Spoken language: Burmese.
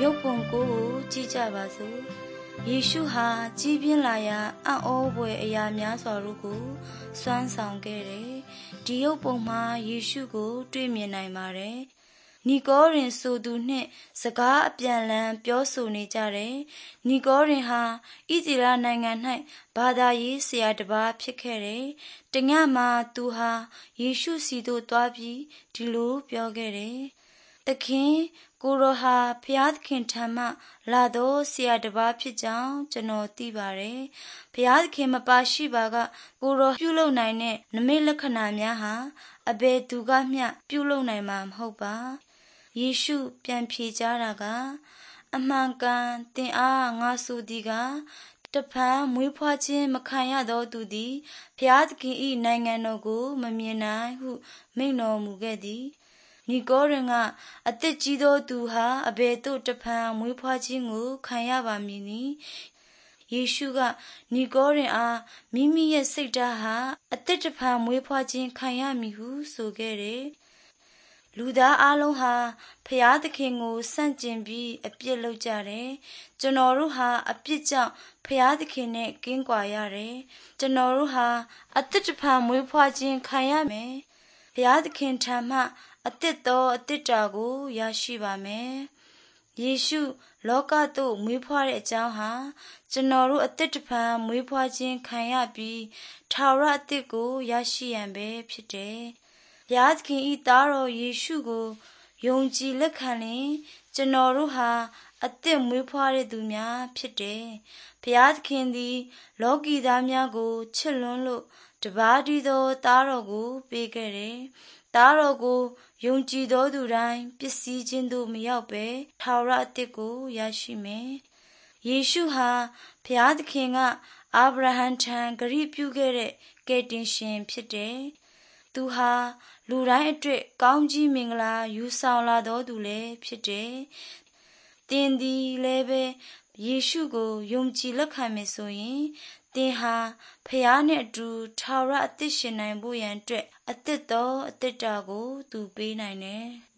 ရုပ်ပုံကိုကြည့်ကြပါစို့ယေရှုဟာကြီးပြင်းလာရာအံ့ဩဖွယ်အရာများစွာတို့ကိုစွမ်းဆောင်ခဲ့တယ်ဒီရုပ်ပုံမှာယေရှုကိုတွေ့မြင်နိုင်ပါတယ်နီကောရင်ဆိုသူနှင့်စကားအပြန်လန်ပြောဆိုနေကြတယ်နီကောရင်ဟာဣသရေလနိုင်ငံ၌ဘာသာရေးဆရာတစ်ပါးဖြစ်ခဲ့တယ်တညမှာသူဟာယေရှုစီသို့သွားပြီးဒီလိုပြောခဲ့တယ်သခင်ကိုရောဟာဖျားသခင်ထံမှလာတော့ဆရာတစ်ပါးဖြစ်ကြောင်းကျွန်တော်သိပါတယ်ဖျားသခင်မပါရှိပါကကိုရောပြုလုပ်နိုင်တဲ့နမိတ်လက္ခဏာများဟာအဘယ်သူကမျှပြုလုပ်နိုင်မှာမဟုတ်ပါယေရှုပြန်ဖြေကြားတာကအမှန်ကန်သင်အားငါဆိုသည်ကတဖန်မွေးဖွားခြင်းမခံရသောသူသည်ဖျားသခင်၏နိုင်ငံတော်ကိုမမြင်နိုင်ဟုမိန့်တော်မူခဲ့သည်နီကောရင်ကအသက်ကြီးသောသူဟာအဘယ်သို့တဖန်မွေးဖွားခြင်းကိုခံရပါမည်နည်းယေရှုကနီကောရင်အားမိမိရဲ့စိတ်ဓာတ်ဟာအသက်တဖန်မွေးဖွားခြင်းခံရမည်ဟုဆိုခဲ့တယ်လူသားအလုံးဟာဖျားသခင်ကိုဆန့်ကျင်ပြီးအပြစ်လုပ်ကြတယ်ကျွန်တော်တို့ဟာအပြစ်ကြောင့်ဖျားသခင်နဲ့ကင်းကွာရတယ်ကျွန်တော်တို့ဟာအသက်တဖန်မွေးဖွားခြင်းခံရမယ်ဖျားသခင်ထံမှအသက်တော်အသက်တာကိုရရှိပါမယ်ယေရှုလောကသို့မွေးဖွားတဲ့အကြောင်းဟာကျွန်တော်တို့အသက်တဖန်မွေးဖွားခြင်းခံရပြီးထာဝရအသက်ကိုရရှိရန်ပဲဖြစ်တယ်ဘုရားသခင်ဤသားတော်ယေရှုကိုယုံကြည်လက်ခံရင်ကျွန်တော်တို့ဟာအသက်မွေးဖွားတဲ့သူများဖြစ်တယ်ဘုရားသခင်သည်လောကီသားများကိုချစ်လွန်းလို့တပါးတည်းသောသားတော်ကိုပေးခဲ့တယ်သားတော်ကိုယုံကြည်သောသူတိုင်းပျက်စီးခြင်းသို့မရောက်ဘဲထာဝရအသက်ကိုရရှိမယ်ယေရှုဟာဘုရားသခင်ကအာဗြဟံထံဂရုပြုခဲ့တဲ့ကယ်တင်ရှင်ဖြစ်တယ်သူဟာလူတိုင်းအတွက်ကောင်းကြီးမင်္ဂလာယူဆောင်လာတော်သူလည်းဖြစ်တယ်သင်သည်လည်းပဲယေရှုကိုယုံကြည်လက်ခံမယ်ဆိုရင်သင်ဟာဖခင်နဲ့အတူထာဝရအသက်ရှင်နိုင်ဖို့ရန်အတွက်အသက်တော်အသက်တာကိုသူပေးနိုင်တယ်